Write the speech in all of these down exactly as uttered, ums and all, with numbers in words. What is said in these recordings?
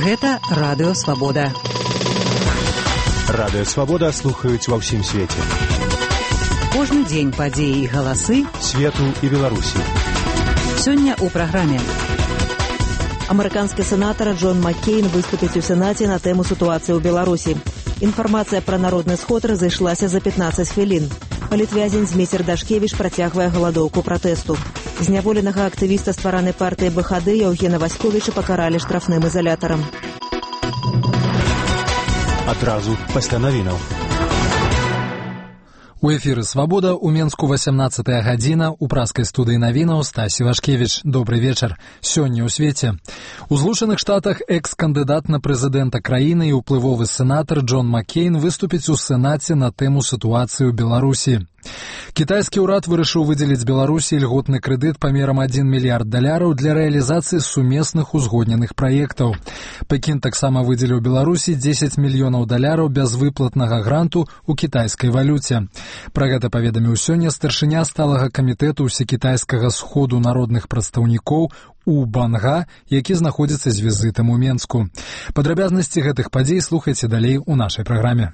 Гэта Радыё Свабода. Радыё Свабода слухаюць ва ўсім свеце. Кожны дзень падзеі і галасы свету і Беларусі. Сёння ў праграме. Амерыканскі сенатар Джон Маккейн выступіць у Сенаце на тэму сітуацыі ў Беларусі. Інфармацыя пра народны сход разышлася за пятнаццаць хвілін. Палітвязень Зміцер Дашкевіч працягвае галадоўку пратэсту. Зняволенага актывіста стваранай партыі БХД Яўгена Васьковіча пакаралі штрафным ізалятарам. Адразу пасля навінаў. У эфіры «Свабода» у Менску васямнаццатая гадзіна, у праскай студыі навінаў Стасі Вашкевіч. Добры вечар. Сёння ў свеце. У Злучаных Штатах экс-кандыдат на прэзідэнта краіны і ўплывовы сенатар Джон Маккейн выступіць у Сенаце на тэму сітуацыі ў Беларусі. Кітайскі ўрад вырашыў выдзеліць Беларусі льготны крэдыт памерам адзін мільярд даляраў для рэалізацыі сумесных узгодненых праектаў. Пекін таксама выдзеліў Беларусі дзесяць мільёнаў даляраў бязвыплатнага гранту ў кітайскай валюце. Пра гэта паведаміў сёння старшыня сталага камітэту ўсекітайскага сходу народных прадстаўнікоў у Банга, які знаходзіцца з візітам у Менску. Падрабязнасці гэтых падзей слухайце далей у нашай праграме.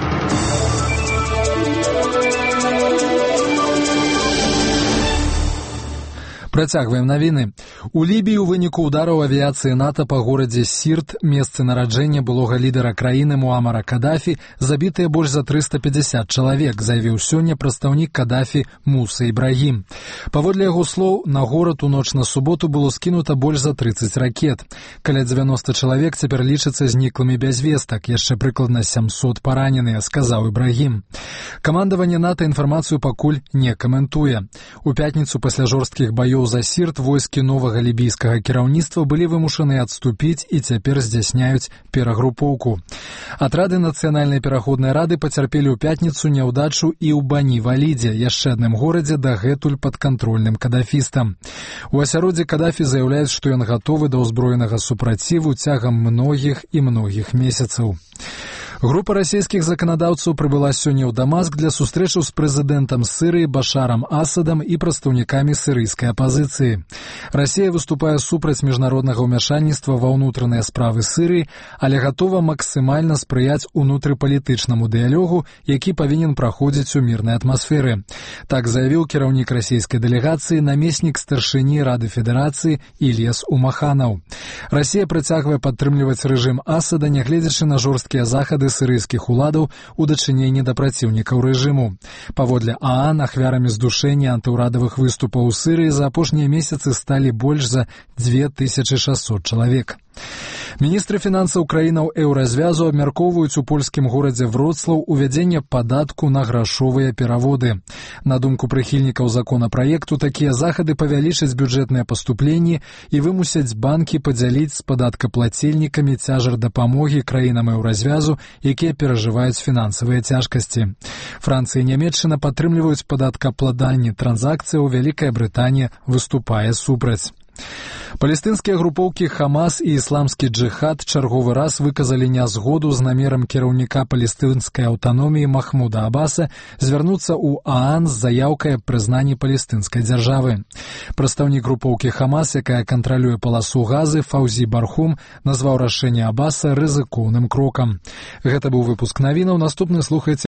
Працягваем навіны. У Лібіі ў выніку ўдараў авіяцыі НАТО па горадзе Сірт, месцы нараджэння былога лідара краіны Муамара Кадафі, забітыя больш за трыста пятьдесят чалавек, заявіў сёння прадстаўнік Кадафі Муса Ібрагім. Паводле яго слоў, на горад у ноч на суботу было скінута больш за трыццаць ракет. Каля дзевяноста чалавек цяпер лічацца зніклымі без вестак, яшчэ прыкладна сямсот параненыя, сказаў Ібрагім. Камандаванне НАТО інфармацыю пакуль не каментуе. У пятніцу пасля жорсткіх баёў за Сірт войскі новага лібійскага кіраўніцтва былі вымушаны адступіць і цяпер здзяйсняюць перагрупоўку. Атрады нацыянальнай пераходнай рады пацярпелі ў пятніцу няўдачу і ў Бані-Валідзе, яшчэ адным горадзе дагэтуль падкантрольным кадафістам. У асяроддзі Кадафі заяўляюць, што ён гатовы да ўзброенага супраціву цягам многіх і многіх месяцаў. Група расійскіх заканадаўцаў прыбыла сёння ў Дамаск для сустрэчаў з прэзідэнтам Сірыі Башарам Асадам і прадстаўнікамі сірыйскай апазіцыі. Расія выступае супраць міжнароднага ўмяшальніцтва ва ўнутраныя справы Сірыі, але гатова максімальна спрыяць унутрыпалітычнаму дыялогу, які павінен праходзіць у мірнай атмасферы. Так заявіў кіраўнік расійскай дэлегацыі, намеснік старшыні Рады Федэрацыі Ільяс Умаханаў. Расія працягвае падтрымліваць рэжым Асада, нягледзячы на жорсткія захады сірыйскіх уладаў у дачыненні да праціўнікаў рэжыму. Паводле ААН, ахвярамі здушэння антыўрадавых выступаў у Сірыі за апошнія месяцы сталі больш за дзве тысячы шэсцьсот чалавек. Міністры фінансаў краінаў еўразвязу абмяркоўваюць у польскім горадзе Вроцлаў увядзенне падатку на грашовыя пераводы. На думку прыхільнікаў законапраекту, такія захады павялічаць бюджэтныя паступленні і вымусяць банкі падзяліць з падаткаплацельнікамі цяжар дапамогі краінам еўразвязу, якія перажываюць фінансавыя цяжкасці. Францыя і Нямецчына падтрымліваюць падаткаабкладанне транзакцыяў, Вялікая Брытанія выступае супраць. Палестынскія групоўкі Хамас і ісламскі джыхад чарговы раз выказалі нязгоду з намерам кіраўніка палестынскай аўтаноміі Махмуда Аббаса звярнуцца ў ААН з заяўкай аб прызнанні палестынскай дзяржавы. Прадстаўнік групоўкі Хамас, якая кантралюе паласу Газы, Фаўзі Бархум, назваў рашэнне Аббаса рызыкоўным крокам. Гэта быў выпуск навінаў. Наступны слухайце